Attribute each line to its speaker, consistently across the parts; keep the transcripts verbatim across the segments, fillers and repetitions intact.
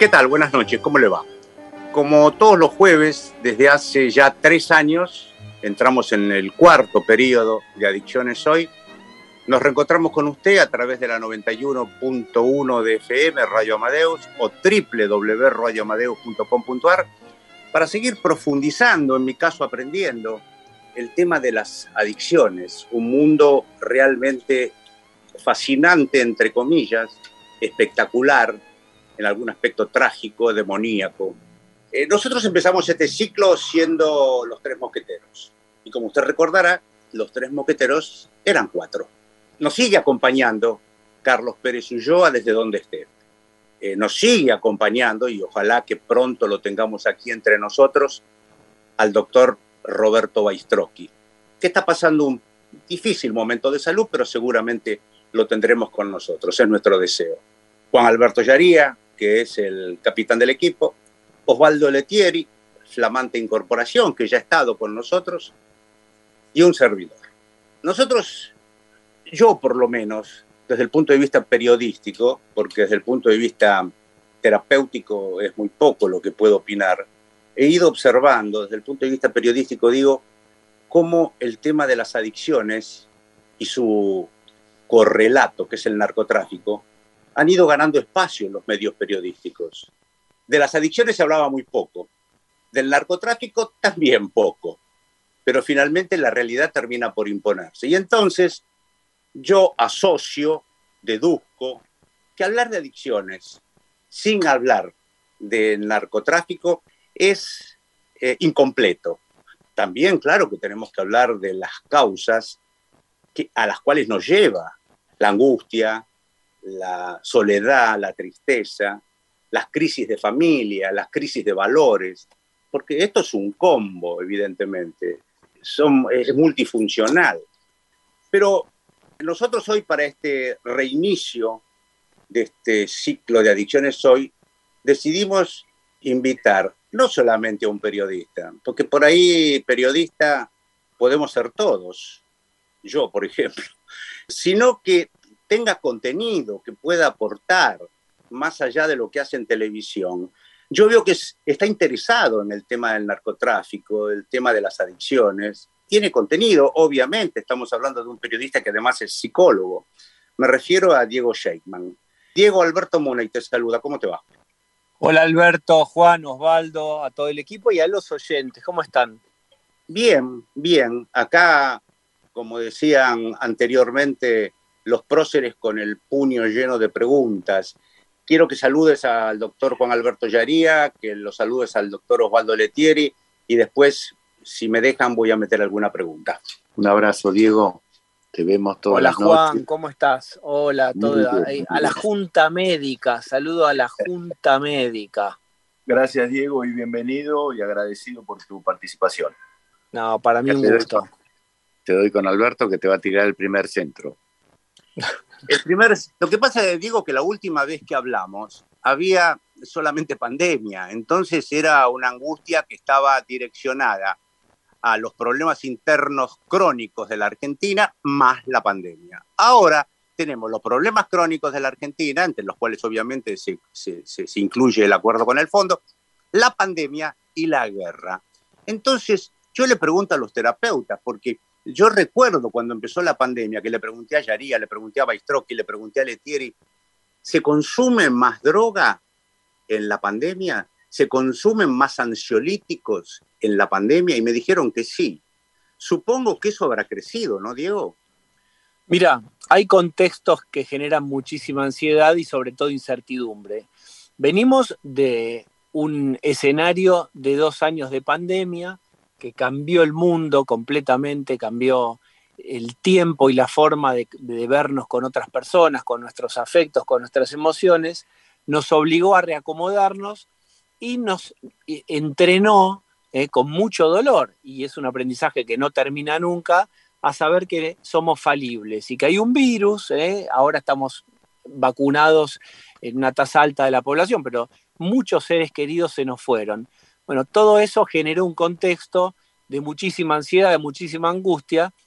Speaker 1: ¿Qué tal? Buenas noches, ¿cómo le va? Como todos los jueves, desde hace ya tres años, entramos en el cuarto periodo de Adicciones Hoy. Nos reencontramos con usted a través de la noventa y uno punto uno de F M, Radio Amadeus, o doble u doble u doble u punto radio amadeus punto com punto a r, para seguir profundizando, en mi caso aprendiendo, el tema de las adicciones, un mundo realmente fascinante, entre comillas, espectacular, en algún aspecto trágico, demoníaco. Eh, nosotros empezamos este ciclo siendo los Tres Mosqueteros. Y como usted recordará, los Tres Mosqueteros eran cuatro. Nos sigue acompañando Carlos Pérez Ulloa desde donde esté. Eh, nos sigue acompañando, y ojalá que pronto lo tengamos aquí entre nosotros, al doctor Roberto Baistroschi, que está pasando un difícil momento de salud, pero seguramente lo tendremos con nosotros, es nuestro deseo. Juan Alberto Yaría, que es el capitán del equipo, Osvaldo Lettieri, flamante incorporación, que ya ha estado con nosotros, y un servidor. Nosotros, yo por lo menos, desde el punto de vista periodístico, porque desde el punto de vista terapéutico es muy poco lo que puedo opinar, he ido observando desde el punto de vista periodístico, digo, cómo el tema de las adicciones y su correlato, que es el narcotráfico, han ido ganando espacio en los medios periodísticos. De las adicciones se hablaba muy poco, del narcotráfico también poco, pero finalmente la realidad termina por imponerse. Y entonces yo asocio, deduzco, que hablar de adicciones sin hablar de narcotráfico es eh, incompleto. También, claro, que tenemos que hablar de las causas que, a las cuales nos lleva la angustia, la soledad, la tristeza, las crisis de familia, las crisis de valores, porque esto es un combo, evidentemente, Son, es multifuncional. Pero nosotros hoy, para este reinicio de este ciclo de Adicciones Hoy, decidimos invitar no solamente a un periodista, porque por ahí periodista podemos ser todos, yo por ejemplo, sino que tenga contenido, que pueda aportar más allá de lo que hace en televisión. Yo veo que es, está interesado en el tema del narcotráfico, el tema de las adicciones. Tiene contenido, obviamente. Estamos hablando de un periodista que además es psicólogo. Me refiero a Diego Scheikman. Diego, Alberto Munay te saluda. ¿Cómo te va?
Speaker 2: Hola Alberto, Juan, Osvaldo, a todo el equipo y a los oyentes. ¿Cómo están?
Speaker 1: Bien, bien. Acá, como decían anteriormente, los próceres con el puño lleno de preguntas. Quiero que saludes al doctor Juan Alberto Yaría, que lo saludes al doctor Osvaldo Lettieri, y después, si me dejan, voy a meter alguna pregunta. Un abrazo, Diego. Te vemos todas
Speaker 2: Hola,
Speaker 1: las noches.
Speaker 2: Hola Juan, ¿cómo estás? Hola a toda, a la Junta Médica. Saludo a la Junta Médica.
Speaker 3: Gracias, Diego, y bienvenido y agradecido por tu participación.
Speaker 2: No, para mí un gusto.
Speaker 1: Te doy con Alberto, que te va a tirar el primer centro. El primer, lo que pasa es, digo, que la última vez que hablamos había solamente pandemia, entonces era una angustia que estaba direccionada a los problemas internos crónicos de la Argentina más la pandemia. Ahora tenemos los problemas crónicos de la Argentina, entre los cuales obviamente se, se, se, se incluye el acuerdo con el fondo, la pandemia y la guerra. Entonces yo le pregunto a los terapeutas, porque yo recuerdo cuando empezó la pandemia, que le pregunté a Yaría, le pregunté a Baistroschi, le pregunté a Lettieri, ¿se consume más droga en la pandemia? ¿Se consumen más ansiolíticos en la pandemia? Y me dijeron que sí. Supongo que eso habrá crecido, ¿no, Diego?
Speaker 2: Mira, hay contextos que generan muchísima ansiedad y sobre todo incertidumbre. Venimos de un escenario de dos años de pandemia que cambió el mundo completamente, cambió el tiempo y la forma de, de vernos con otras personas, con nuestros afectos, con nuestras emociones, nos obligó a reacomodarnos y nos entrenó eh, con mucho dolor, y es un aprendizaje que no termina nunca, a saber que somos falibles y que hay un virus, eh, ahora estamos vacunados en una tasa alta de la población, pero muchos seres queridos se nos fueron. Bueno, todo eso generó un contexto de muchísima ansiedad, de muchísima angustia,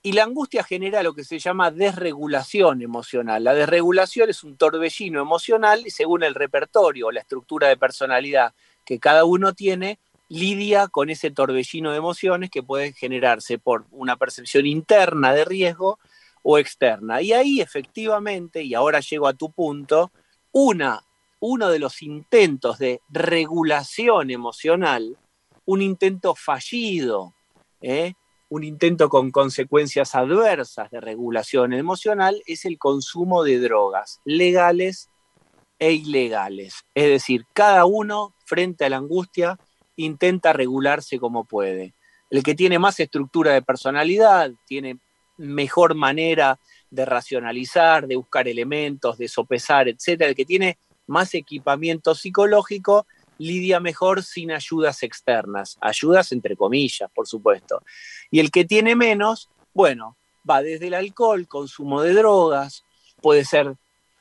Speaker 2: Y la angustia genera lo que se llama desregulación emocional. La desregulación es un torbellino emocional y según el repertorio o la estructura de personalidad que cada uno tiene, lidia con ese torbellino de emociones que puede generarse por una percepción interna de riesgo o externa. Y ahí efectivamente, y ahora llego a tu punto, una, uno de los intentos de regulación emocional, un intento fallido, ¿eh? un intento con consecuencias adversas de regulación emocional, es el consumo de drogas legales e ilegales. Es decir, cada uno frente a la angustia intenta regularse como puede. El que tiene más estructura de personalidad, tiene mejor manera de racionalizar, de buscar elementos, de sopesar, etcétera. El que tiene más equipamiento psicológico lidia mejor sin ayudas externas, ayudas entre comillas, por supuesto. Y el que tiene menos, bueno, va desde el alcohol, consumo de drogas, puede ser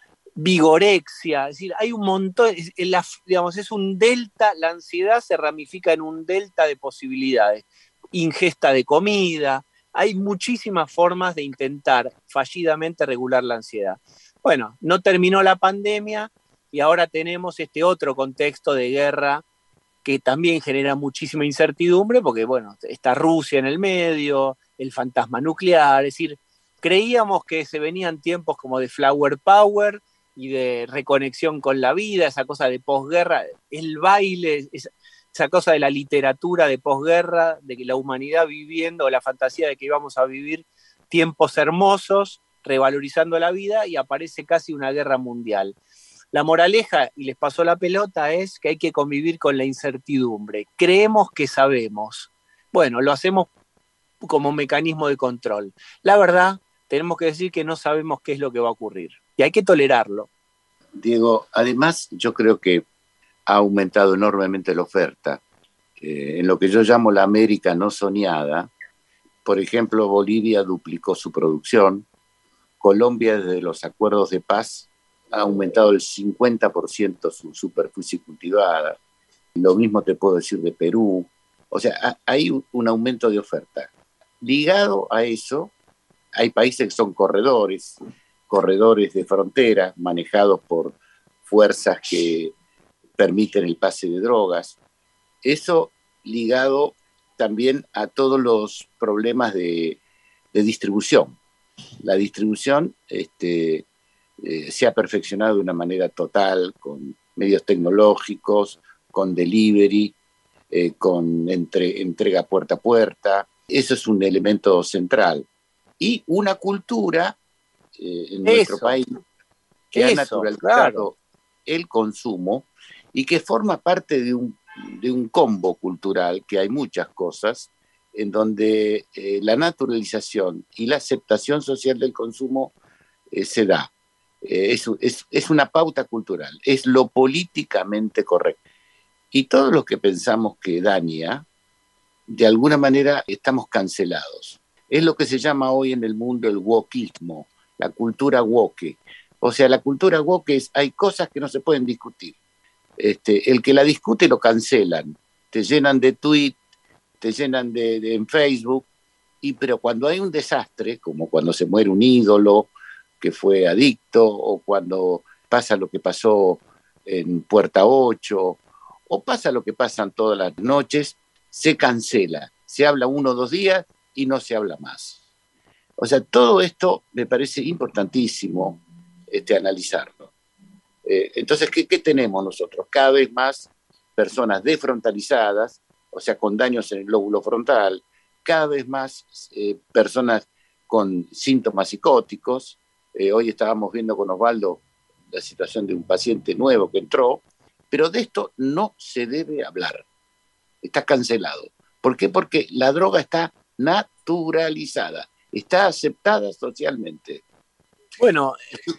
Speaker 2: vigorexia, es decir, hay un montón, es, la, digamos, es un delta, la ansiedad se ramifica en un delta de posibilidades, ingesta de comida, hay muchísimas formas de intentar fallidamente regular la ansiedad. Bueno, no terminó la pandemia y ahora tenemos este otro contexto de guerra que también genera muchísima incertidumbre porque, bueno, está Rusia en el medio, el fantasma nuclear, es decir, creíamos que se venían tiempos como de flower power y de reconexión con la vida, esa cosa de posguerra, el baile, esa cosa de la literatura de posguerra, de que la humanidad viviendo, la fantasía de que íbamos a vivir tiempos hermosos, revalorizando la vida, y aparece casi una guerra mundial. La moraleja, y les pasó la pelota, es que hay que convivir con la incertidumbre. Creemos que sabemos. Bueno, lo hacemos como mecanismo de control. La verdad, tenemos que decir que no sabemos qué es lo que va a ocurrir. Y hay que tolerarlo.
Speaker 1: Diego, además yo creo que ha aumentado enormemente la oferta. Eh, en lo que yo llamo la América no soñada, por ejemplo, Bolivia duplicó su producción, Colombia desde los acuerdos de paz ha aumentado el cincuenta por ciento su superficie cultivada, lo mismo te puedo decir de Perú, o sea, hay un aumento de oferta. Ligado a eso, hay países que son corredores, corredores de frontera manejados por fuerzas que permiten el pase de drogas. Eso ligado también a todos los problemas de, de distribución. La distribución este, eh, se ha perfeccionado de una manera total con medios tecnológicos, con delivery, eh, con entre, entrega puerta a puerta. Eso es un elemento central. Y una cultura eh, en eso, nuestro país que eso, ha naturalizado claro. el consumo y que forma parte de un, de un combo cultural, que hay muchas cosas, en donde eh, la naturalización y la aceptación social del consumo eh, se da. Eh, es, es, es una pauta cultural, es lo políticamente correcto. Y todos los que pensamos que daña, de alguna manera estamos cancelados. Es lo que se llama hoy en el mundo el wokismo, la cultura woke. O sea, la cultura woke es, hay cosas que no se pueden discutir. Este, el que la discute lo cancelan, te llenan de tweets, te llenan de, de en Facebook, y, pero cuando hay un desastre, como cuando se muere un ídolo que fue adicto, o cuando pasa lo que pasó en Puerta ocho, o pasa lo que pasan todas las noches, se cancela, se habla uno o dos días y no se habla más. O sea, todo esto me parece importantísimo este, analizarlo. Eh, entonces, ¿qué, ¿qué tenemos nosotros? Cada vez más personas desfrontalizadas, o sea, con daños en el lóbulo frontal, cada vez más eh, personas con síntomas psicóticos. Eh, hoy estábamos viendo con Osvaldo la situación de un paciente nuevo que entró, pero de esto no se debe hablar. Está cancelado. ¿Por qué? Porque la droga está naturalizada, está aceptada socialmente.
Speaker 2: Bueno,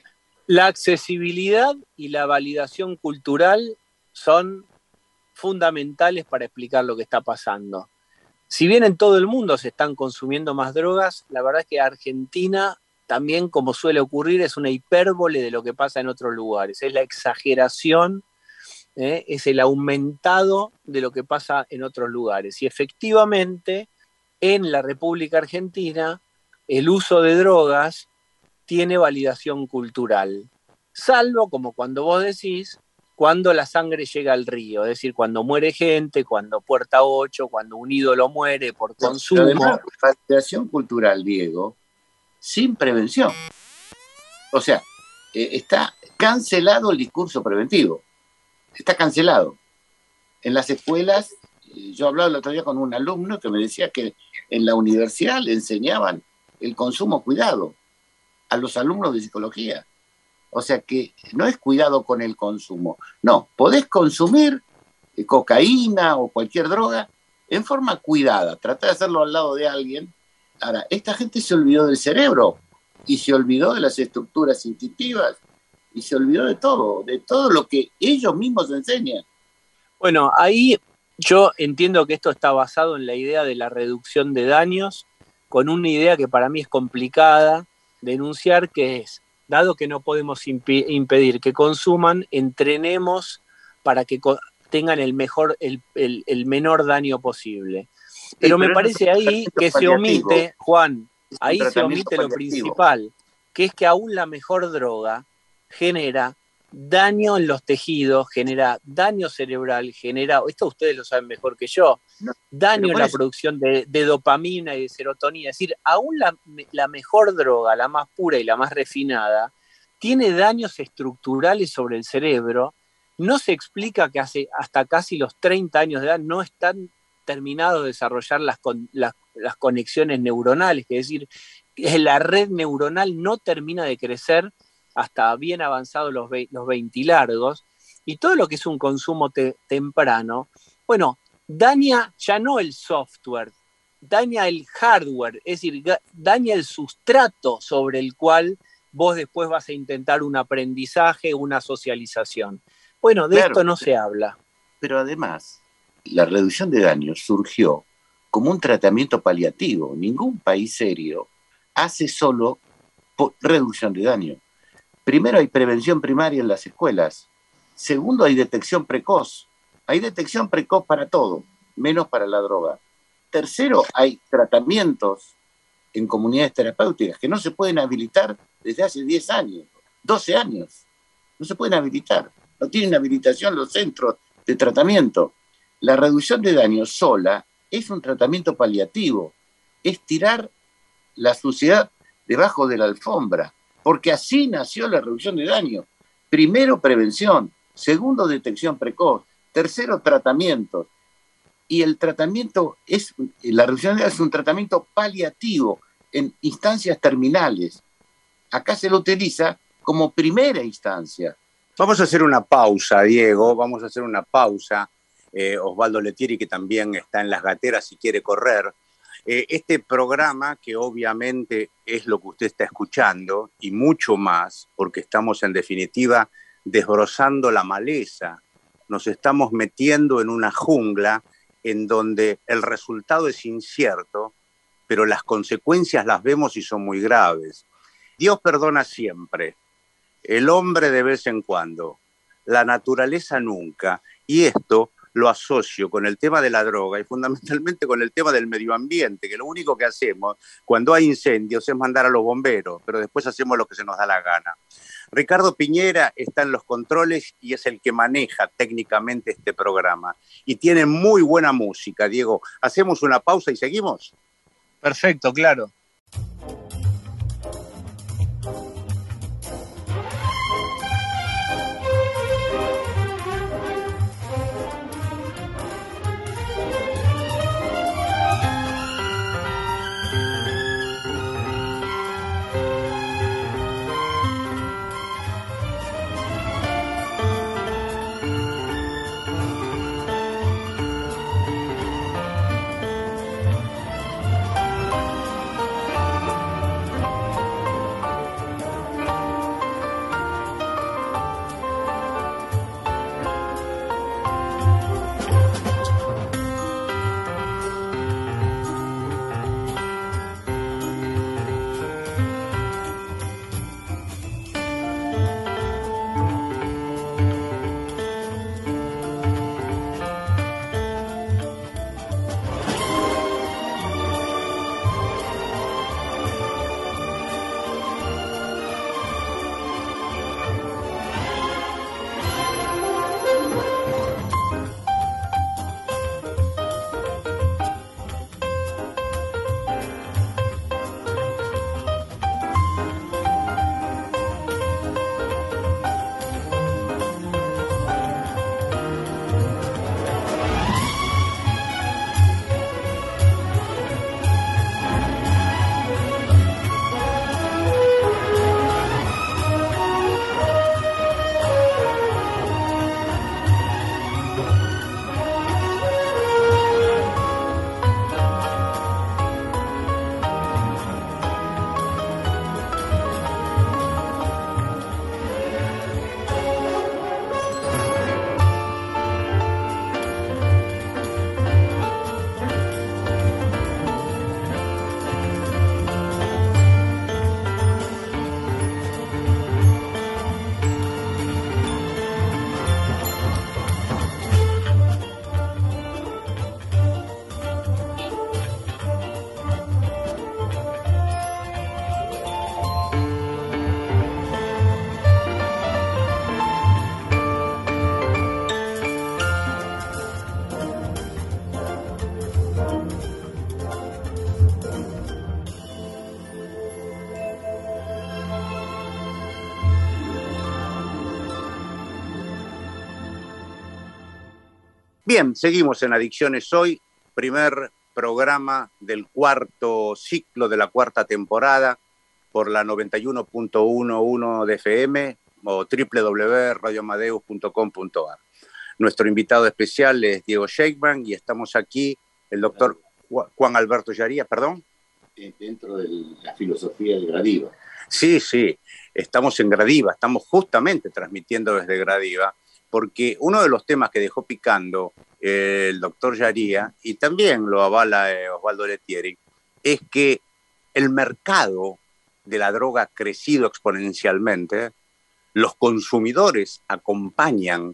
Speaker 2: la accesibilidad y la validación cultural son fundamentales para explicar lo que está pasando. Si bien en todo el mundo se están consumiendo más drogas, la verdad es que Argentina también, como suele ocurrir, es una hipérbole de lo que pasa en otros lugares. Es la exageración, ¿eh? es el aumentado de lo que pasa en otros lugares. Y efectivamente, en la República Argentina el uso de drogas tiene validación cultural, salvo, como cuando vos decís, cuando la sangre llega al río, es decir, cuando muere gente, cuando Puerta ocho, cuando un ídolo muere por consumo.
Speaker 3: Pero además, validación cultural, Diego, sin prevención. O sea, eh, está cancelado el discurso preventivo. Está cancelado. En las escuelas, yo hablaba el otro día con un alumno que me decía que en la universidad le enseñaban el consumo cuidado a los alumnos de psicología. O sea que no es cuidado con el consumo. No, podés consumir cocaína o cualquier droga en forma cuidada. Trata de hacerlo al lado de alguien. Ahora, esta gente se olvidó del cerebro y se olvidó de las estructuras instintivas y se olvidó de todo, de todo lo que ellos mismos enseñan.
Speaker 2: Bueno, ahí yo entiendo que esto está basado en la idea de la reducción de daños, con una idea que para mí es complicada de enunciar, que es, dado que no podemos imp- impedir que consuman, entrenemos para que co- tengan el mejor, el, el, el menor daño posible. Pero, sí, pero me parece ahí que se omite, Juan, ahí se omite lo principal, que es que aún la mejor droga genera daño en los tejidos, genera daño cerebral, genera, esto ustedes lo saben mejor que yo, no, daño en la producción de, de dopamina y de serotonina. Es decir, aún la, la mejor droga, la más pura y la más refinada, tiene daños estructurales sobre el cerebro. No se explica que hace hasta casi los treinta años de edad no están terminados de desarrollar las, con, las, las conexiones neuronales, es decir, la red neuronal no termina de crecer hasta bien avanzados los, ve- los veinte largos, y todo lo que es un consumo te- temprano, bueno, daña ya no el software, daña el hardware, es decir, ga- daña el sustrato sobre el cual vos después vas a intentar un aprendizaje, una socialización. Bueno, de claro, esto no se habla.
Speaker 3: Pero además, la reducción de daños surgió como un tratamiento paliativo. Ningún país serio hace solo reducción de daño. Primero, hay prevención primaria en las escuelas. Segundo, hay detección precoz. Hay detección precoz para todo, menos para la droga. Tercero, hay tratamientos en comunidades terapéuticas que no se pueden habilitar desde hace diez años, doce años. No se pueden habilitar. No tienen habilitación los centros de tratamiento. La reducción de daño sola es un tratamiento paliativo. Es tirar la suciedad debajo de la alfombra. Porque así nació la reducción de daño. Primero, prevención. Segundo, detección precoz. Tercero, tratamiento. Y el tratamiento es, la reducción de daño es un tratamiento paliativo en instancias terminales. Acá se lo utiliza como primera instancia.
Speaker 1: Vamos a hacer una pausa, Diego. Vamos a hacer una pausa. Eh, Osvaldo Lettieri, que también está en las gateras si quiere correr. Eh, este programa, que obviamente es lo que usted está escuchando y mucho más, porque estamos en definitiva desbrozando la maleza, nos estamos metiendo en una jungla en donde el resultado es incierto, pero las consecuencias las vemos y son muy graves. Dios perdona siempre, el hombre de vez en cuando, la naturaleza nunca, y esto lo asocio con el tema de la droga y fundamentalmente con el tema del medio ambiente, que lo único que hacemos cuando hay incendios es mandar a los bomberos, pero después hacemos lo que se nos da la gana. Ricardo Piñera está en los controles y es el que maneja técnicamente este programa. Y tiene muy buena música, Diego. ¿Hacemos una pausa y seguimos?
Speaker 2: Perfecto, claro.
Speaker 1: Bien, seguimos en Adicciones Hoy, primer programa del cuarto ciclo de la cuarta temporada por la noventa y uno punto uno de F M o doble u doble u doble u punto radio amadeus punto com punto a r. Nuestro invitado especial es Diego Scheikman y estamos aquí, el doctor Juan Alberto Yaría, perdón.
Speaker 3: Dentro de la filosofía de Gradiva.
Speaker 1: Sí, sí, estamos en Gradiva, estamos justamente transmitiendo desde Gradiva, porque uno de los temas que dejó picando eh, el doctor Yaría, y también lo avala eh, Osvaldo Lettieri, es que el mercado de la droga ha crecido exponencialmente, los consumidores acompañan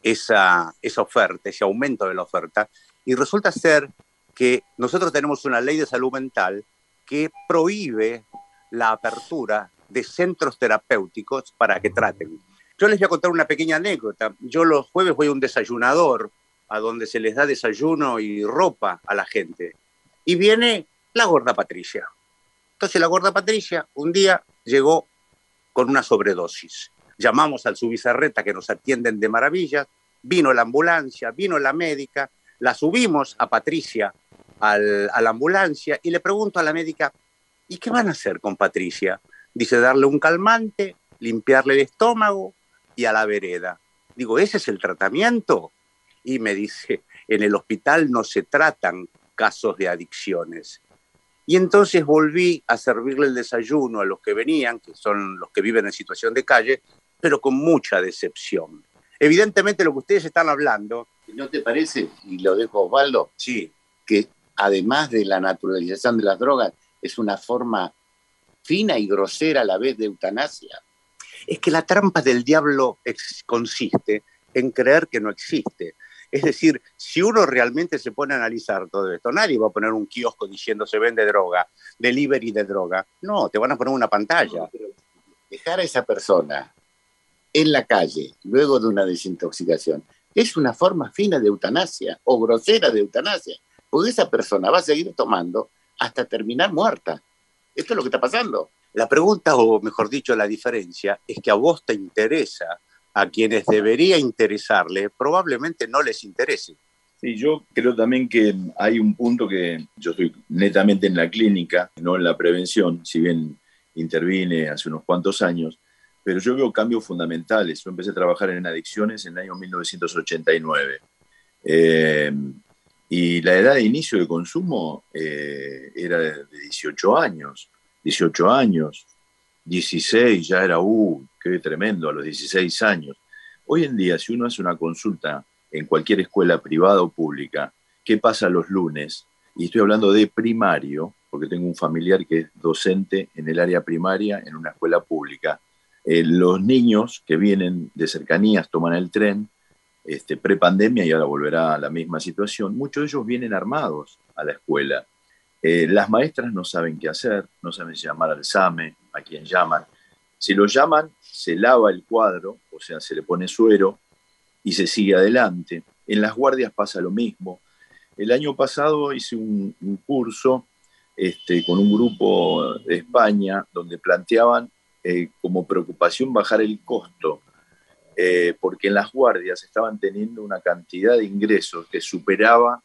Speaker 1: esa, esa oferta, ese aumento de la oferta, y resulta ser que nosotros tenemos una ley de salud mental que prohíbe la apertura de centros terapéuticos para que traten. Yo les voy a contar una pequeña anécdota. Yo los jueves voy a un desayunador a donde se les da desayuno y ropa a la gente. Y viene la gorda Patricia. Entonces la gorda Patricia un día llegó con una sobredosis. Llamamos al Subizarreta, que nos atienden de maravilla. Vino la ambulancia, vino la médica. La subimos a Patricia al, a la ambulancia y le pregunto a la médica, ¿y qué van a hacer con Patricia? Dice, darle un calmante, limpiarle el estómago y a la vereda. Digo, ¿ese es el tratamiento? Y me dice, en el hospital no se tratan casos de adicciones. Y entonces volví a servirle el desayuno a los que venían, que son los que viven en situación de calle, pero con mucha decepción. Evidentemente lo que ustedes están hablando...
Speaker 3: ¿No te parece, y lo dejo Osvaldo,
Speaker 1: sí,
Speaker 3: que además de la naturalización de las drogas, es una forma fina y grosera a la vez de eutanasia?
Speaker 1: Es que la trampa del diablo ex- consiste en creer que no existe. Es decir, si uno realmente se pone a analizar todo esto, nadie va a poner un kiosco diciendo se vende droga, delivery de droga. No, te van a poner una pantalla.
Speaker 3: No, pero dejar a esa persona en la calle luego de una desintoxicación es una forma fina de eutanasia o grosera de eutanasia, porque esa persona va a seguir tomando hasta terminar muerta. Esto es lo que está pasando.
Speaker 1: La pregunta, o mejor dicho, la diferencia, es que a vos te interesa, a quienes debería interesarle, probablemente no les interese.
Speaker 4: Sí, yo creo también que hay un punto que yo estoy netamente en la clínica, no en la prevención, si bien intervine hace unos cuantos años, pero yo veo cambios fundamentales. Yo empecé a trabajar en adicciones en el año mil novecientos ochenta y nueve. Eh, y la edad de inicio de consumo eh, era de dieciocho años. dieciocho años, dieciséis, ya era, uh, qué tremendo, a los dieciséis años. Hoy en día, si uno hace una consulta en cualquier escuela privada o pública, ¿qué pasa los lunes? Y estoy hablando de primario, porque tengo un familiar que es docente en el área primaria en una escuela pública. Eh, los niños que vienen de cercanías toman el tren, este, pre-pandemia, y ahora volverá a la misma situación, muchos de ellos vienen armados a la escuela. Eh, las maestras no saben qué hacer, no saben si llamar al SAME, a quién llaman. Si lo llaman, se lava el cuadro, o sea, se le pone suero y se sigue adelante. En las guardias pasa lo mismo. El año pasado hice un, un curso este, con un grupo de España donde planteaban eh, como preocupación bajar el costo, eh, porque en las guardias estaban teniendo una cantidad de ingresos que superaba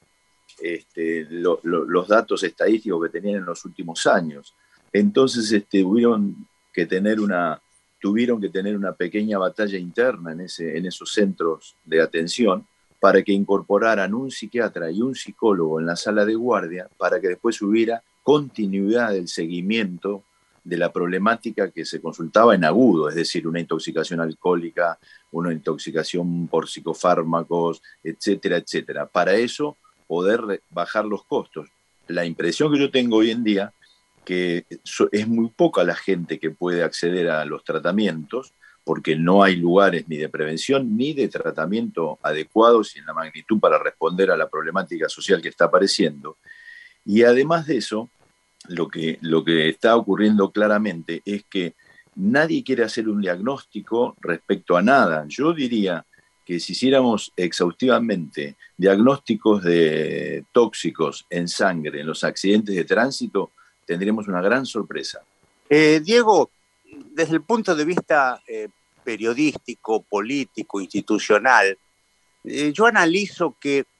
Speaker 4: Este, lo, lo, los datos estadísticos que tenían en los últimos años. Entonces este, hubieron que tener una, tuvieron que tener una pequeña batalla interna en, ese, en esos centros de atención para que incorporaran un psiquiatra y un psicólogo en la sala de guardia para que después hubiera continuidad del seguimiento de la problemática que se consultaba en agudo, es decir, una intoxicación alcohólica, una intoxicación por psicofármacos, etcétera, etcétera. Para eso poder bajar los costos. La impresión que yo tengo hoy en día que es muy poca la gente que puede acceder a los tratamientos porque no hay lugares ni de prevención ni de tratamiento adecuados y en la magnitud para responder a la problemática social que está apareciendo. Y además de eso, lo que, lo que está ocurriendo claramente es que nadie quiere hacer un diagnóstico respecto a nada. Yo diría que si hiciéramos exhaustivamente diagnósticos de tóxicos en sangre, en los accidentes de tránsito, tendríamos una gran sorpresa.
Speaker 1: Eh, Diego, desde el punto de vista eh, periodístico, político, institucional, eh, yo analizo que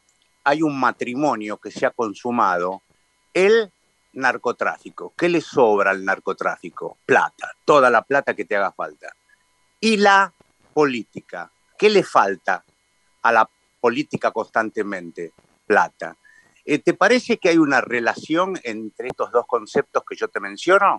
Speaker 1: hay un matrimonio que se ha consumado, el narcotráfico. ¿Qué le sobra al narcotráfico? Plata, toda la plata que te haga falta. Y la política. ¿Qué le falta a la política constantemente? Plata. Eh, ¿Te parece que hay una relación entre estos dos conceptos que yo te menciono?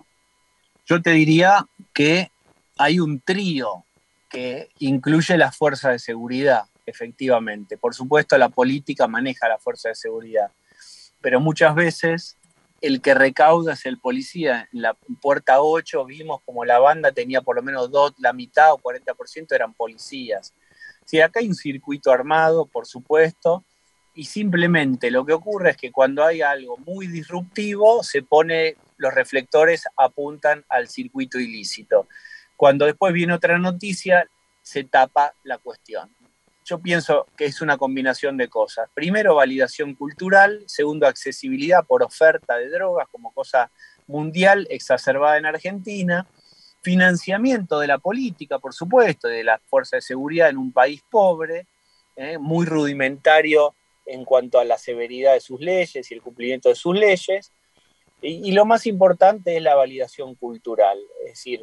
Speaker 2: Yo te diría que hay un trío que incluye la fuerza de seguridad, efectivamente. Por supuesto, la política maneja la fuerza de seguridad, pero muchas veces el que recauda es el policía. En la puerta ocho vimos como la banda tenía por lo menos dos, la mitad o cuarenta por ciento eran policías. Sí, acá hay un circuito armado, por supuesto, y simplemente lo que ocurre es que cuando hay algo muy disruptivo, se pone, los reflectores apuntan al circuito ilícito. Cuando después viene otra noticia, se tapa la cuestión. Yo pienso que es una combinación de cosas. Primero, validación cultural. Segundo, accesibilidad por oferta de drogas como cosa mundial exacerbada en Argentina. Financiamiento de la política, por supuesto, de la fuerza de seguridad en un país pobre, eh, muy rudimentario en cuanto a la severidad de sus leyes y el cumplimiento de sus leyes. Y, y lo más importante es la validación cultural. Es decir,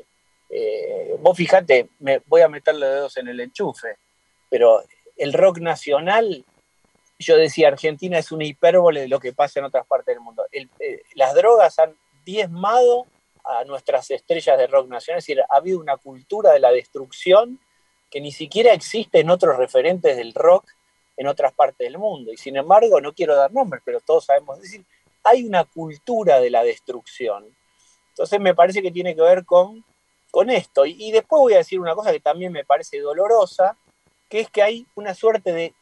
Speaker 2: eh, vos fijate, me voy a meter los dedos en el enchufe, pero el rock nacional, yo decía, Argentina es una hipérbole de lo que pasa en otras partes del mundo. El, eh, las drogas han diezmado a nuestras estrellas de rock nacional, es decir, ha habido una cultura de la destrucción que ni siquiera existe en otros referentes del rock en otras partes del mundo. Y sin embargo, no quiero dar nombres, pero todos sabemos decir, hay una cultura de la destrucción. Entonces me parece que tiene que ver con, con esto. Y, y después voy a decir una cosa que también me parece dolorosa, que es que hay una suerte de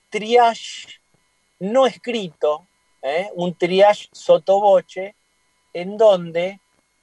Speaker 2: triage no escrito, ¿eh? un triage sotoboche, en donde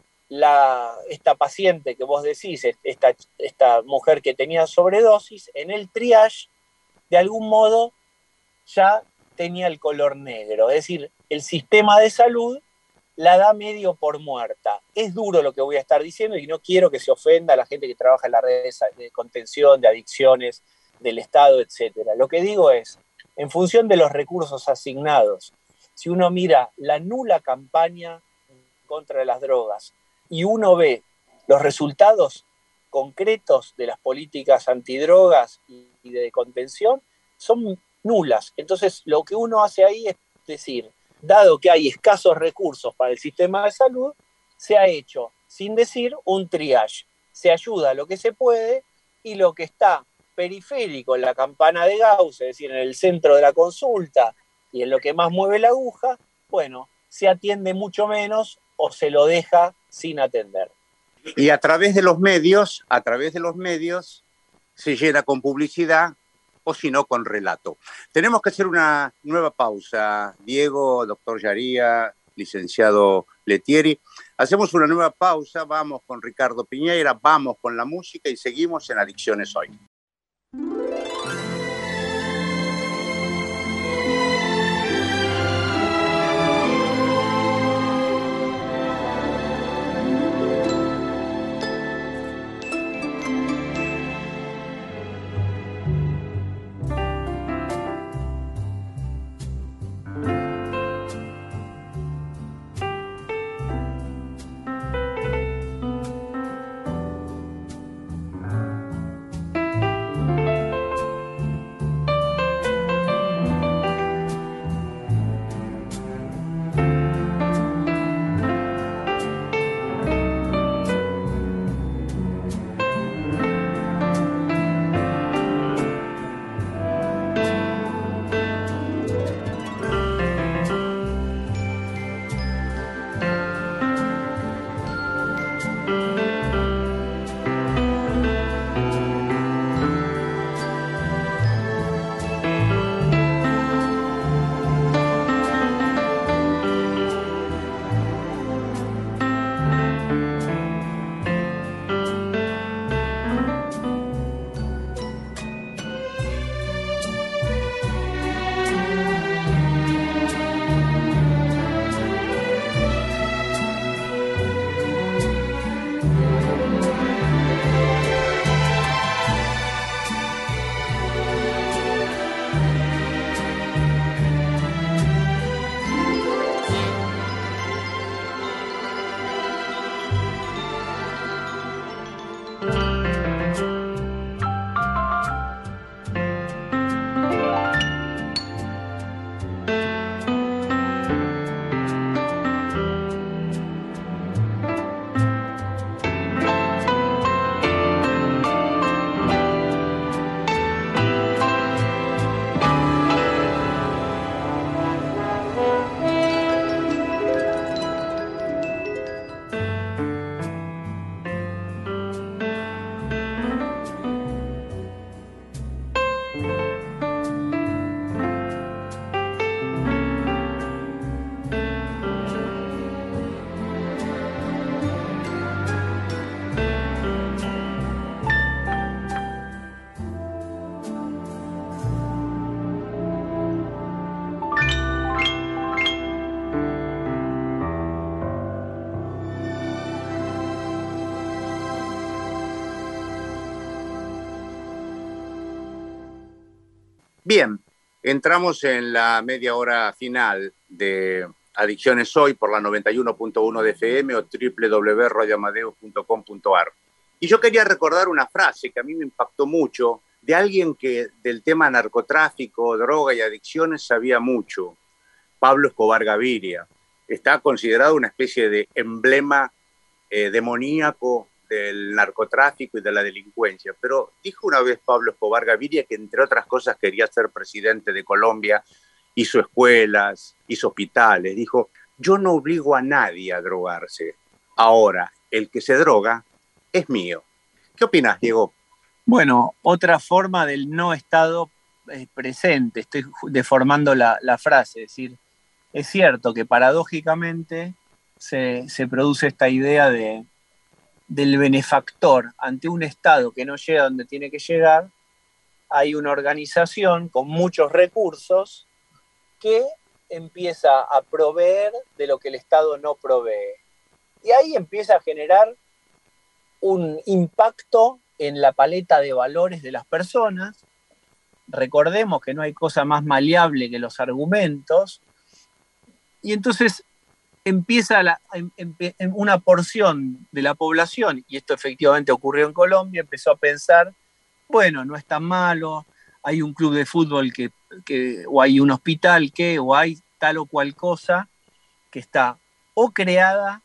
Speaker 2: la, esta paciente que vos decís, esta, esta mujer que tenía sobredosis, en el triage, de algún modo, ya tenía el color negro. Es decir, el sistema de salud la da medio por muerta. Es duro lo que voy a estar diciendo y no quiero que se ofenda a la gente que trabaja en las redes de contención, de adicciones, del Estado, etcétera. Lo que digo es, en función de los recursos asignados, si uno mira la nula campaña contra las drogas y uno ve los resultados concretos de las políticas antidrogas y de contención, son nulas. Entonces, lo que uno hace ahí es decir, dado que hay escasos recursos para el sistema de salud, se ha hecho, sin decir, un triage. Se ayuda a lo que se puede y lo que está periférico en la campana de Gauss, es decir, en el centro de la consulta y en lo que más mueve la aguja, bueno, se atiende mucho menos o se lo deja sin atender.
Speaker 1: Y a través de los medios, a través de los medios, se llena con publicidad o si no con relato. Tenemos que hacer una nueva pausa. Diego, doctor Yaría, licenciado Lettieri. Hacemos una nueva pausa, vamos con Ricardo Piñeira, vamos con la música y seguimos en Adicciones Hoy. Bien, entramos en la media hora final de Adicciones Hoy por la noventa y uno punto uno de F M o doble u doble u doble u punto radio amadeus punto com punto a r. Y yo quería recordar una frase que a mí me impactó mucho de alguien que del tema narcotráfico, droga y adicciones sabía mucho, Pablo Escobar Gaviria. Está considerado una especie de emblema eh, demoníaco del narcotráfico y de la delincuencia, pero dijo una vez Pablo Escobar Gaviria que entre otras cosas quería ser presidente de Colombia, hizo escuelas, hizo hospitales, dijo, yo no obligo a nadie a drogarse, ahora el que se droga es mío. ¿Qué opinas, Diego?
Speaker 2: Bueno, otra forma del no estado eh, presente, estoy deformando la, la frase, es decir, es cierto que paradójicamente se, se produce esta idea de del benefactor ante un Estado que no llega donde tiene que llegar. Hay una organización con muchos recursos que empieza a proveer de lo que el Estado no provee. Y ahí empieza a generar un impacto en la paleta de valores de las personas. Recordemos que no hay cosa más maleable que los argumentos. Y entonces empieza la, em, em, una porción de la población, y esto efectivamente ocurrió en Colombia, empezó a pensar, bueno, no es tan malo, hay un club de fútbol que, que, o hay un hospital que, o hay tal o cual cosa que está o creada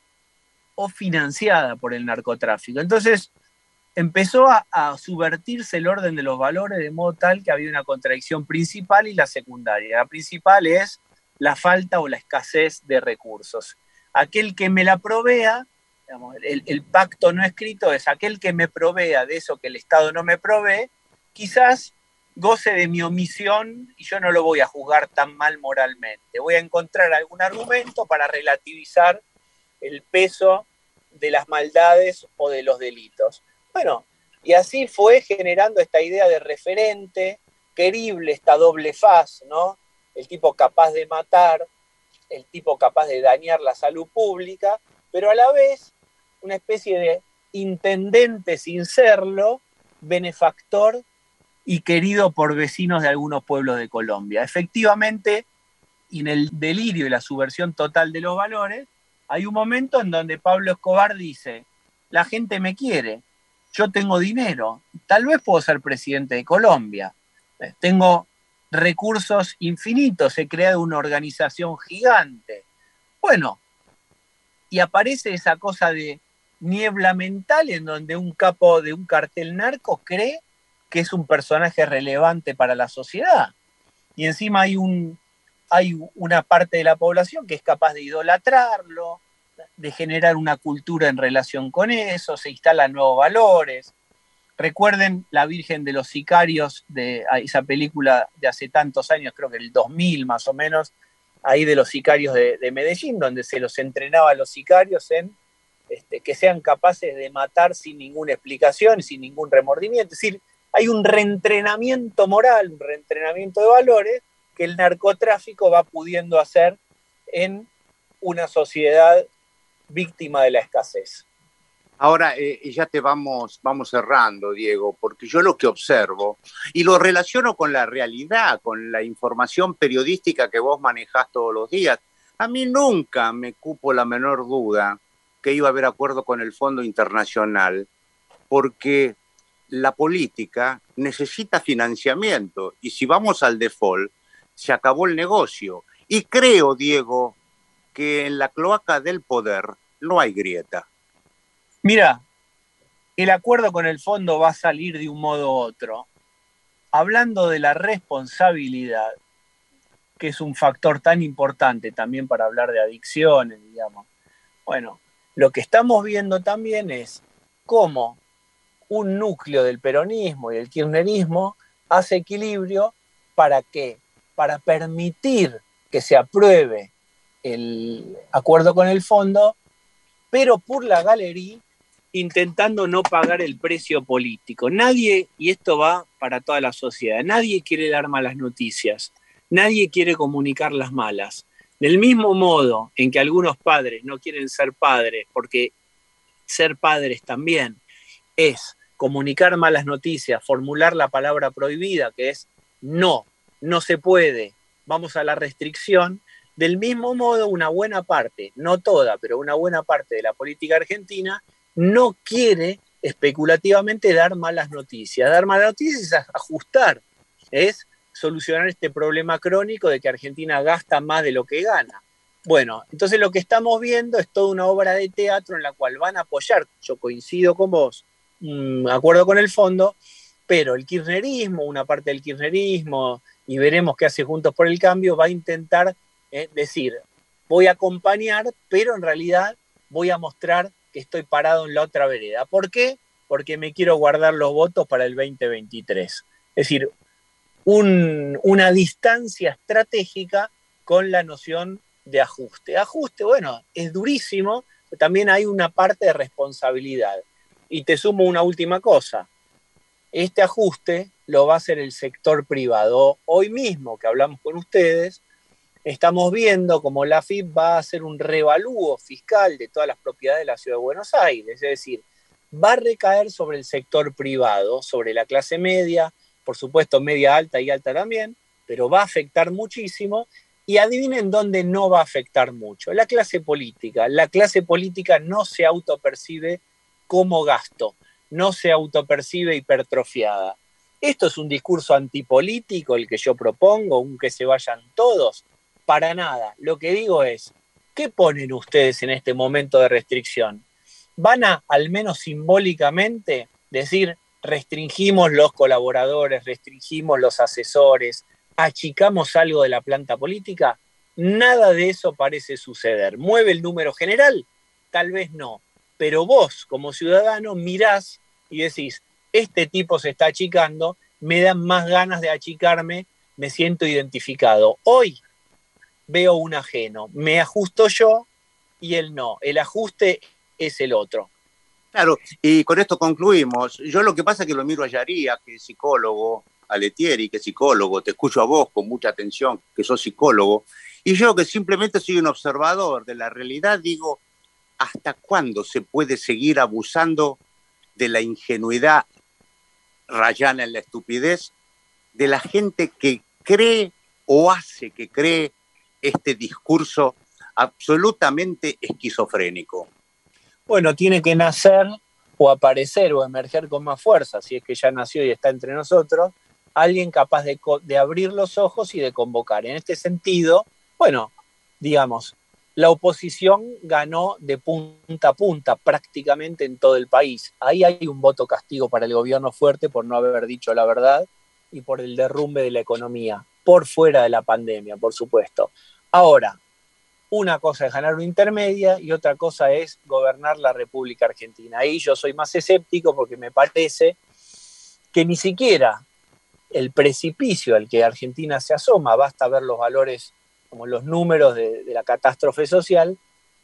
Speaker 2: o financiada por el narcotráfico. Entonces empezó a, a subvertirse el orden de los valores de modo tal que había una contradicción principal y la secundaria. La principal es la falta o la escasez de recursos. Aquel que me la provea, digamos, el, el pacto no escrito es aquel que me provea de eso que el Estado no me provee, quizás goce de mi omisión y yo no lo voy a juzgar tan mal moralmente. Voy a encontrar algún argumento para relativizar el peso de las maldades o de los delitos. Bueno, y así fue generando esta idea de referente, querible, esta doble faz, ¿no? El tipo capaz de matar, el tipo capaz de dañar la salud pública, pero a la vez una especie de intendente sin serlo, benefactor y querido por vecinos de algunos pueblos de Colombia. Efectivamente, en el delirio y la subversión total de los valores, hay un momento en donde Pablo Escobar dice, la gente me quiere, yo tengo dinero, tal vez puedo ser presidente de Colombia, tengo recursos infinitos, he creado una organización gigante. Bueno, y aparece esa cosa de niebla mental en donde un capo de un cartel narco cree que es un personaje relevante para la sociedad. Y encima hay, un, hay una parte de la población que es capaz de idolatrarlo, de generar una cultura en relación con eso, se instalan nuevos valores. Recuerden La Virgen de los Sicarios, de esa película de hace tantos años, creo que el dos mil más o menos, ahí de los sicarios de, de Medellín, donde se los entrenaba a los sicarios en este, que sean capaces de matar sin ninguna explicación, sin ningún remordimiento. Es decir, hay un reentrenamiento moral, un reentrenamiento de valores que el narcotráfico va pudiendo hacer en una sociedad víctima de la escasez.
Speaker 1: Ahora, eh, ya te vamos, vamos cerrando, Diego, porque yo lo que observo, y lo relaciono con la realidad, con la información periodística que vos manejás todos los días, a mí nunca me cupo la menor duda que iba a haber acuerdo con el Fondo Internacional, porque la política necesita financiamiento, y si vamos al default, se acabó el negocio. Y creo, Diego, que en la cloaca del poder no hay grieta.
Speaker 2: Mira, el acuerdo con el fondo va a salir de un modo u otro. Hablando de la responsabilidad, que es un factor tan importante también para hablar de adicciones, digamos. Bueno, lo que estamos viendo también es cómo un núcleo del peronismo y del kirchnerismo hace equilibrio para qué, para permitir que se apruebe el acuerdo con el fondo, pero por la galería, intentando no pagar el precio político. Nadie, y esto va para toda la sociedad, nadie quiere dar malas noticias, nadie quiere comunicar las malas. Del mismo modo en que algunos padres no quieren ser padres, porque ser padres también es comunicar malas noticias, formular la palabra prohibida, que es no, no se puede, vamos a la restricción. Del mismo modo, una buena parte, no toda, pero una buena parte de la política argentina no quiere especulativamente dar malas noticias. Dar malas noticias es ajustar, es solucionar este problema crónico de que Argentina gasta más de lo que gana. Bueno, entonces lo que estamos viendo es toda una obra de teatro en la cual van a apoyar, yo coincido con vos, un acuerdo con el fondo, pero el kirchnerismo, una parte del kirchnerismo, y veremos qué hace Juntos por el Cambio, va a intentar eh, decir, voy a acompañar, pero en realidad voy a mostrar que estoy parado en la otra vereda. ¿Por qué? Porque me quiero guardar los votos para el veinte veintitrés. Es decir, un, una distancia estratégica con la noción de ajuste. Ajuste, bueno, es durísimo, pero también hay una parte de responsabilidad. Y te sumo una última cosa. Este ajuste lo va a hacer el sector privado. Hoy mismo que hablamos con ustedes, estamos viendo como la A F I P va a hacer un revalúo fiscal de todas las propiedades de la Ciudad de Buenos Aires. Es decir, va a recaer sobre el sector privado, sobre la clase media, por supuesto media alta y alta también, pero va a afectar muchísimo. Y adivinen dónde no va a afectar mucho. La clase política. La clase política no se autopercibe como gasto, no se autopercibe hipertrofiada. Esto es un discurso antipolítico el que yo propongo, un que se vayan todos. Para nada. Lo que digo es, ¿qué ponen ustedes en este momento de restricción? ¿Van a, al menos simbólicamente, decir, restringimos los colaboradores, restringimos los asesores, achicamos algo de la planta política? Nada de eso parece suceder. ¿Mueve el número general? Tal vez no. Pero vos, como ciudadano, mirás y decís, este tipo se está achicando, me dan más ganas de achicarme, me siento identificado. Hoy veo un ajeno, me ajusto yo y él no. El ajuste es el otro.
Speaker 1: Claro, y con esto concluimos. Yo lo que pasa es que lo miro a Yaría, que es psicólogo, a Letieri, que es psicólogo, te escucho a vos con mucha atención, que sos psicólogo, y yo que simplemente soy un observador de la realidad, digo, ¿hasta cuándo se puede seguir abusando de la ingenuidad rayana en la estupidez de la gente que cree o hace que cree este discurso absolutamente esquizofrénico?
Speaker 2: Bueno, tiene que nacer o aparecer o emerger con más fuerza, si es que ya nació y está entre nosotros, alguien capaz de, de abrir los ojos y de convocar. En este sentido, bueno, digamos, la oposición ganó de punta a punta prácticamente en todo el país. Ahí hay un voto castigo para el gobierno fuerte por no haber dicho la verdad y por el derrumbe de la economía, por fuera de la pandemia, por supuesto. Ahora, una cosa es ganar una intermedia y otra cosa es gobernar la República Argentina. Ahí yo soy más escéptico porque me parece que ni siquiera el precipicio al que Argentina se asoma, basta ver los valores como los números de, de la catástrofe social,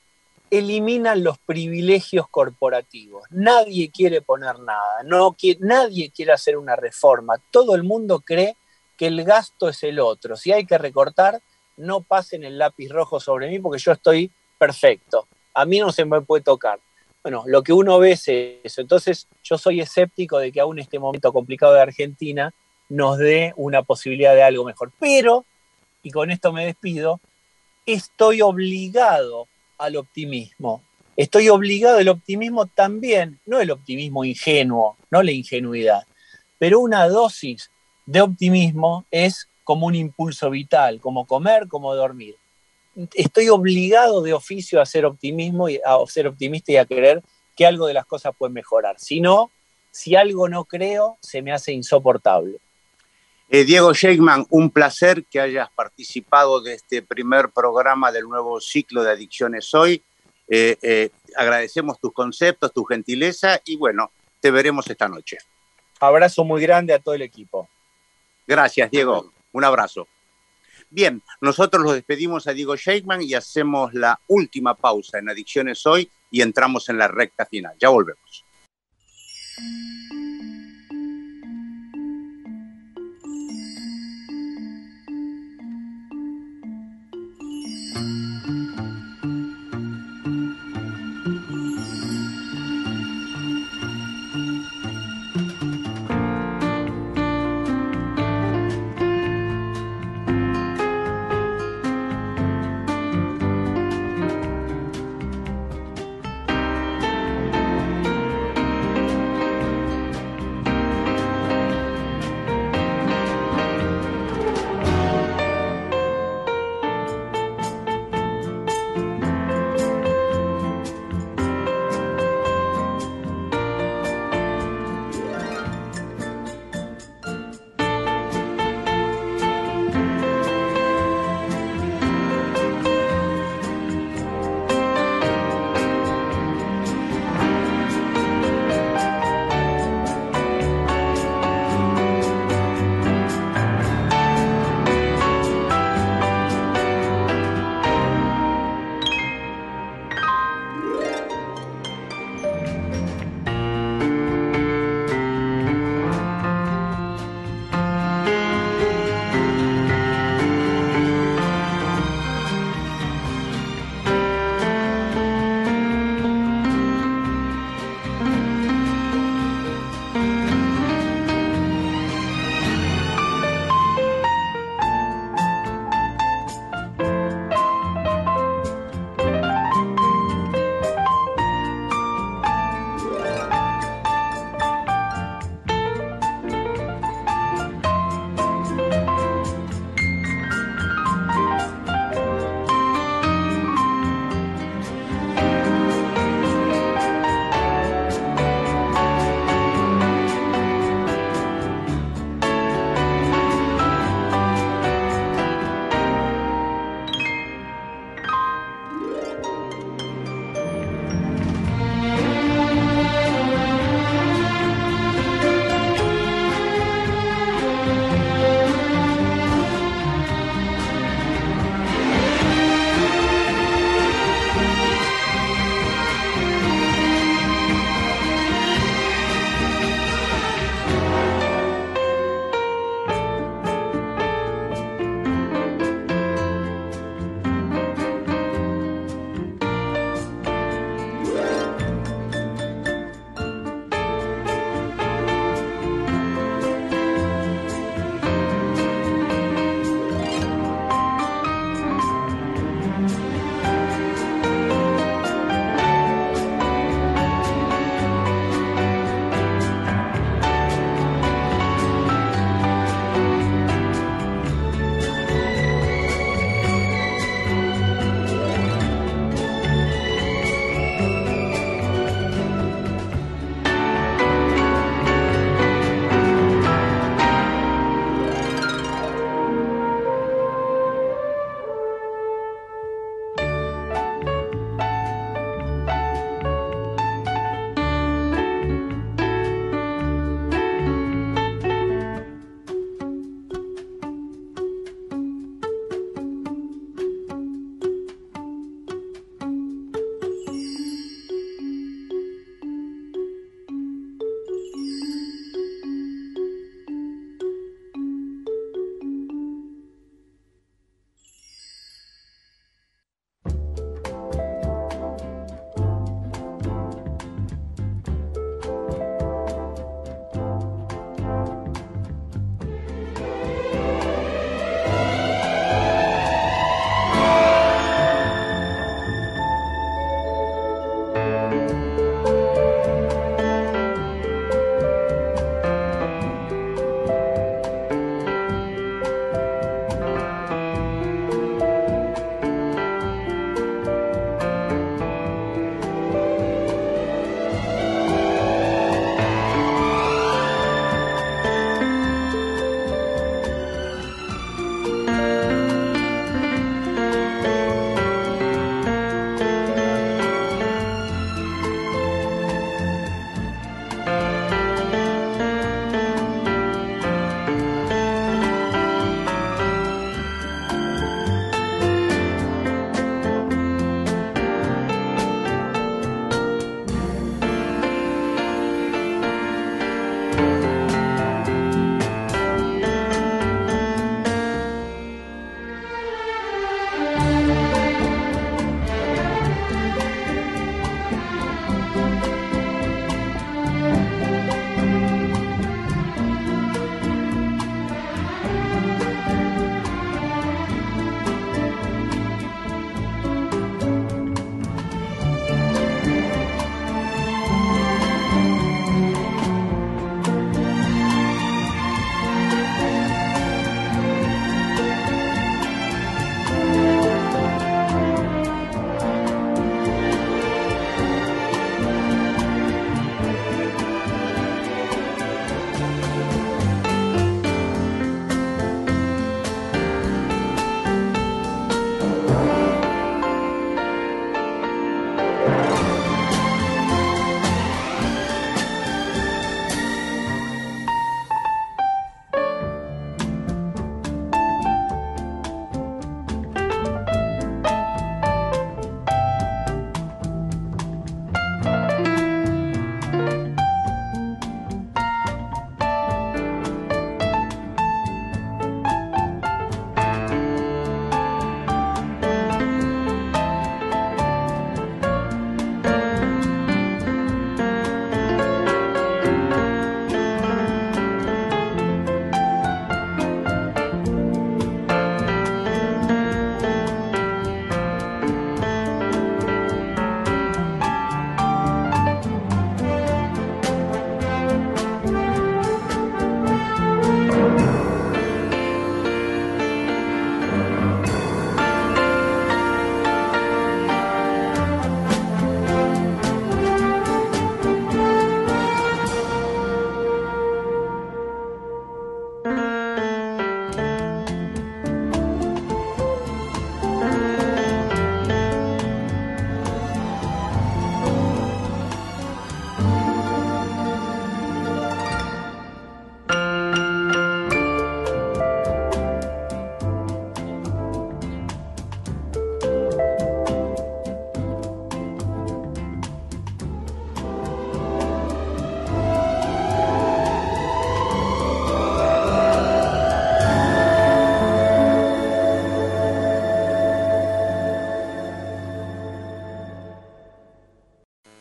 Speaker 2: eliminan los privilegios corporativos. Nadie quiere poner nada, no, nadie quiere hacer una reforma. Todo el mundo cree que el gasto es el otro. Si hay que recortar, no pasen el lápiz rojo sobre mí porque yo estoy perfecto. A mí no se me puede tocar. Bueno, lo que uno ve es eso. Entonces, yo soy escéptico de que aún este momento complicado de Argentina nos dé una posibilidad de algo mejor. Pero, y con esto me despido, estoy obligado al optimismo. Estoy obligado al optimismo también, no el optimismo ingenuo, no la ingenuidad, pero una dosis de optimismo es como un impulso vital, como comer, como dormir. Estoy obligado de oficio a ser optimismo y a ser optimista y a creer que algo de las cosas puede mejorar. Si no, si algo no creo, se me hace insoportable.
Speaker 1: Eh, Diego Sheikhman, un placer que hayas participado de este primer programa del nuevo ciclo de Adicciones Hoy. Eh, eh, agradecemos tus conceptos, tu gentileza y bueno, te veremos esta noche.
Speaker 2: Abrazo muy grande a todo el equipo.
Speaker 1: Gracias, Diego. Un abrazo. Bien, nosotros los despedimos a Diego Scheikman y hacemos la última pausa en Adicciones Hoy y entramos en la recta final. Ya volvemos.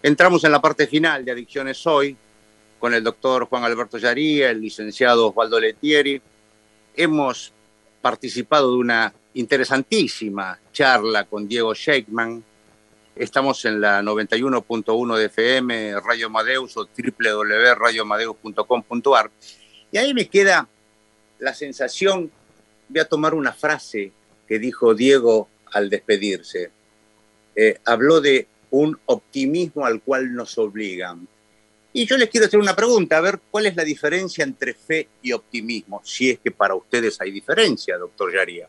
Speaker 1: Entramos en la parte final de Adicciones Hoy con el doctor Juan Alberto Yaría, el licenciado Osvaldo Lettieri. Hemos participado de una interesantísima charla con Diego Sheikman. Estamos en la noventa y uno punto uno de F M, Radio Amadeus o doble u doble u doble u punto radio amadeus punto com punto a r. Y ahí me queda la sensación, voy a tomar una frase que dijo Diego al despedirse. Eh, habló de un optimismo al cual nos obligan. Y yo les quiero hacer una pregunta, a ver cuál es la diferencia entre fe y optimismo, si es que para ustedes hay diferencia, doctor Yaría.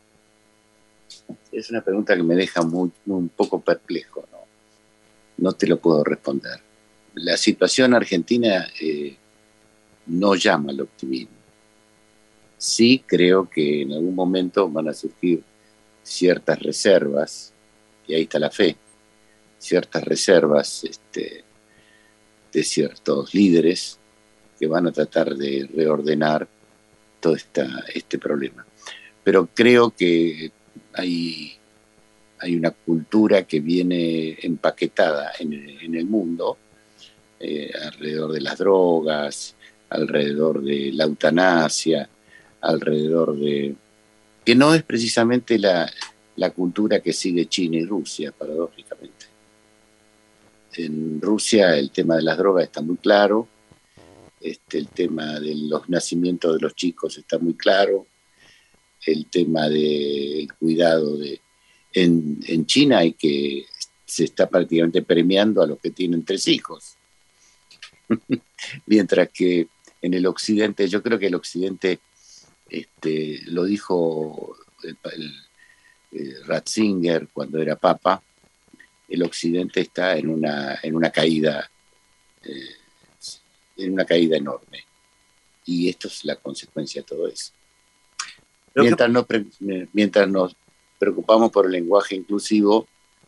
Speaker 3: Es una pregunta que me deja muy, muy, un poco perplejo, ¿no? No te lo puedo responder. La situación argentina eh, no llama al optimismo. Sí creo que en algún momento van a surgir ciertas reservas, y ahí está la fe, ciertas reservas este, de ciertos líderes que van a tratar de reordenar todo esta, este problema. Pero creo que hay, hay una cultura que viene empaquetada en, en el mundo eh, alrededor de las drogas, alrededor de la eutanasia, alrededor de... que no es precisamente la, la cultura que sigue China y Rusia, paradójicamente. En Rusia el tema de las drogas está muy claro, este, el tema de los nacimientos de los chicos está muy claro, el tema del cuidado de... En, en China hay que... se está prácticamente premiando a los que tienen tres hijos. Mientras que en el occidente, yo creo que el occidente, este, lo dijo el, el, el Ratzinger cuando era papa, el occidente está en una, en una caída, eh, en una caída enorme. Y esto es la consecuencia de todo eso. Mientras, no, mientras nos preocupamos por el lenguaje inclusivo,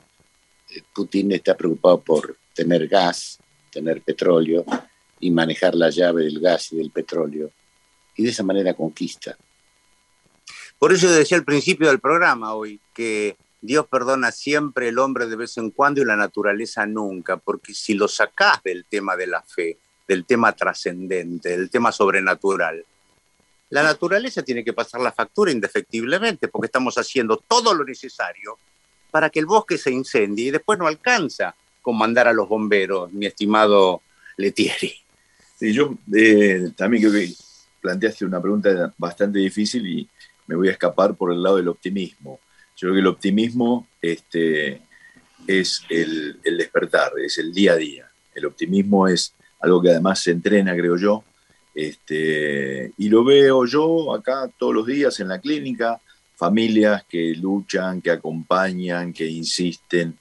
Speaker 3: Putin está preocupado por tener gas, tener petróleo y manejar la llave del gas y del petróleo. Y de esa manera conquista.
Speaker 1: Por eso decía al principio del programa hoy que Dios perdona siempre, el hombre de vez en cuando y la naturaleza nunca, porque si lo sacás del tema de la fe, del tema trascendente, del tema sobrenatural, la naturaleza tiene que pasar la factura indefectiblemente, porque estamos haciendo todo lo necesario para que el bosque se incendie y después no alcanza con mandar a los bomberos, mi estimado Lettieri.
Speaker 4: Sí, yo eh, también creo que planteaste una pregunta bastante difícil y me voy a escapar por el lado del optimismo. Yo creo que el optimismo este, es el, el despertar, es el día a día. El optimismo es algo que además se entrena, creo yo, este, y lo veo yo acá todos los días en la clínica, familias que luchan, que acompañan, que insisten,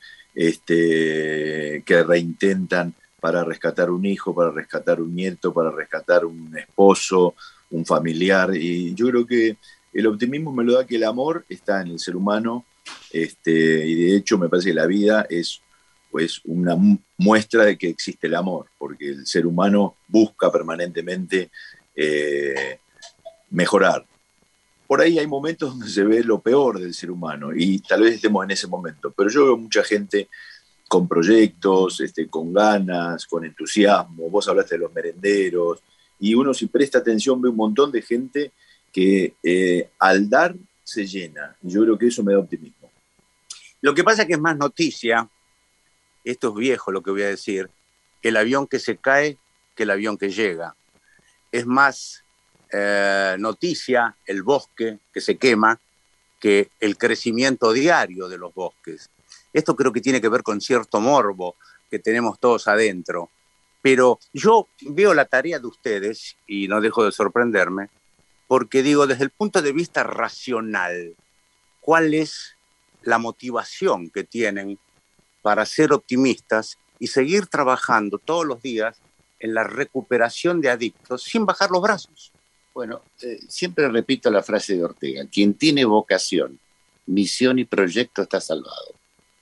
Speaker 4: este, que reintentan para rescatar un hijo, para rescatar un nieto, para rescatar un esposo, un familiar. Y yo creo que el optimismo me lo da que el amor está en el ser humano, este, y de hecho me parece que la vida es pues, una muestra de que existe el amor, porque el ser humano busca permanentemente eh, mejorar. Por ahí hay momentos donde se ve lo peor del ser humano y tal vez estemos en ese momento, pero yo veo mucha gente con proyectos, este, con ganas, con entusiasmo. Vos hablaste de los merenderos y uno si presta atención ve un montón de gente que eh, al dar se llena. Y yo creo que eso me da optimismo.
Speaker 1: Lo que pasa es que es más noticia, esto es viejo lo que voy a decir, el avión que se cae que el avión que llega. Es más eh, noticia el bosque que se quema que el crecimiento diario de los bosques. Esto creo que tiene que ver con cierto morbo que tenemos todos adentro. Pero yo veo la tarea de ustedes, y no dejo de sorprenderme, porque digo, desde el punto de vista racional, ¿cuál es la motivación que tienen para ser optimistas y seguir trabajando todos los días en la recuperación de adictos sin bajar los brazos?
Speaker 3: Bueno, eh, siempre repito la frase de Ortega: quien tiene vocación, misión y proyecto está salvado.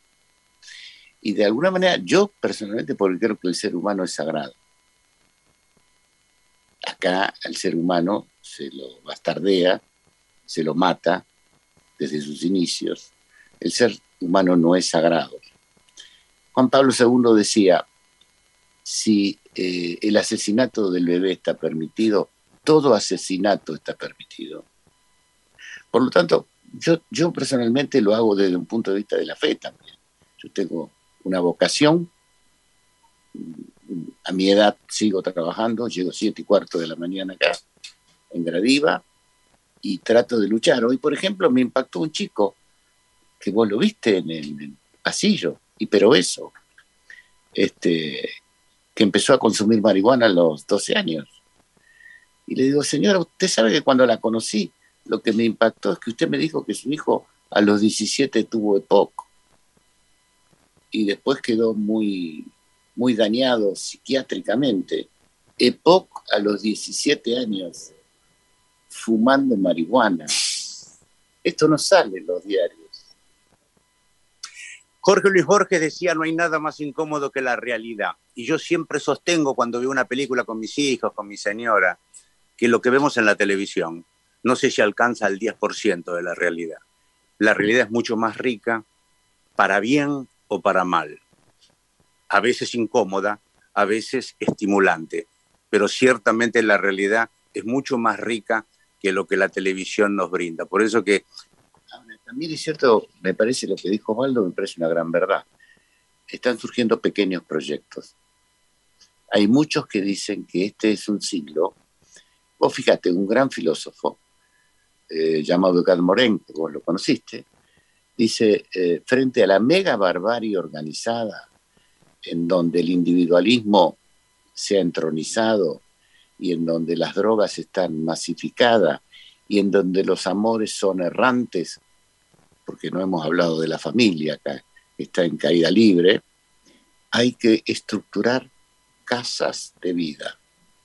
Speaker 3: Y de alguna manera, yo personalmente, porque creo que el ser humano es sagrado. Acá al ser humano se lo bastardea, se lo mata desde sus inicios. El ser humano no es sagrado. Juan Pablo segundo decía, si eh, el asesinato del bebé está permitido, todo asesinato está permitido. Por lo tanto, yo, yo personalmente lo hago desde un punto de vista de la fe también. Yo tengo una vocación, a mi edad sigo trabajando, llego siete y cuarto de la mañana acá, en Gradiva, y trato de luchar. Hoy, por ejemplo, me impactó un chico, que vos lo viste en el, en el pasillo, y pero eso, este, que empezó a consumir marihuana a los doce años. Y le digo, señora, usted sabe que cuando la conocí, lo que me impactó es que usted me dijo que su hijo a los diecisiete tuvo E P O C, y después quedó muy, muy dañado psiquiátricamente. E P O C a los diecisiete años, fumando marihuana. Esto no sale en los diarios.
Speaker 1: Jorge Luis Borges decía, no hay nada más incómodo que la realidad. Y yo siempre sostengo cuando veo una película con mis hijos, con mi señora, que lo que vemos en la televisión no sé si alcanza el diez por ciento de la realidad. La realidad es mucho más rica, para bien o para mal. A veces incómoda, a veces estimulante, pero ciertamente la realidad es mucho más rica que lo que la televisión nos brinda. Por eso que...
Speaker 3: También es cierto, me parece lo que dijo Osvaldo, me parece una gran verdad. Están surgiendo pequeños proyectos. Hay muchos que dicen que este es un siglo. Vos fíjate, un gran filósofo eh, llamado Eduard Morin, que vos lo conociste, dice, eh, frente a la mega barbarie organizada, en donde el individualismo se ha entronizado y en donde las drogas están masificadas y en donde los amores son errantes, porque no hemos hablado de la familia acá, que está en caída libre, hay que estructurar casas de vida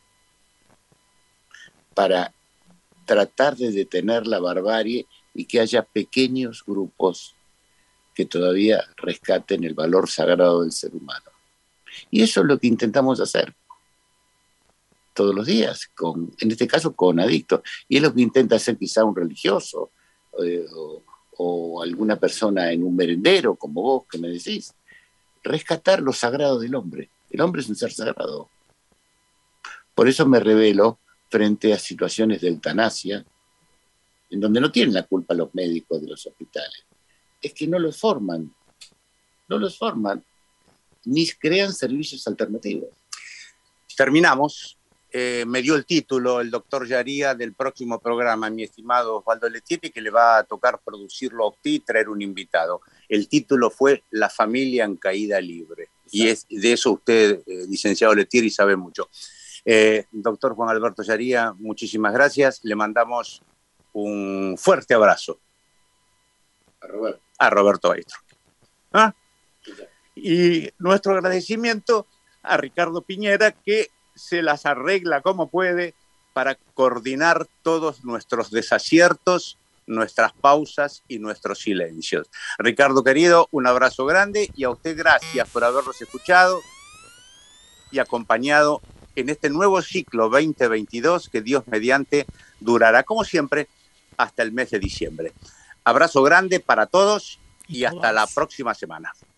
Speaker 3: para tratar de detener la barbarie y que haya pequeños grupos que todavía rescaten el valor sagrado del ser humano. Y eso es lo que intentamos hacer todos los días, con, en este caso con adictos. Y es lo que intenta hacer quizá un religioso eh, o, o alguna persona en un merendero, como vos que me decís. Rescatar lo sagrado del hombre. El hombre es un ser sagrado. Por eso me revelo frente a situaciones de eutanasia, en donde no tienen la culpa los médicos de los hospitales. Es que no los forman, no los forman, ni crean servicios alternativos.
Speaker 1: Terminamos. Eh, me dio el título el doctor Yaría del próximo programa, mi estimado Osvaldo Lettieri, que le va a tocar producirlo a usted y traer un invitado. El título fue La familia en caída libre. Exacto. Y es, de eso usted, eh, licenciado Lettieri, sabe mucho. Eh, doctor Juan Alberto Yaría, muchísimas gracias. Le mandamos un fuerte abrazo.
Speaker 3: A Roberto.
Speaker 1: A Roberto Aistro. ¿Ah? Y nuestro agradecimiento a Ricardo Piñera, que se las arregla como puede para coordinar todos nuestros desaciertos, nuestras pausas y nuestros silencios. Ricardo querido, un abrazo grande y a usted gracias por habernos escuchado y acompañado en este nuevo ciclo veinte veintidós que Dios mediante durará como siempre hasta el mes de diciembre. Abrazo grande para todos y hasta la próxima semana.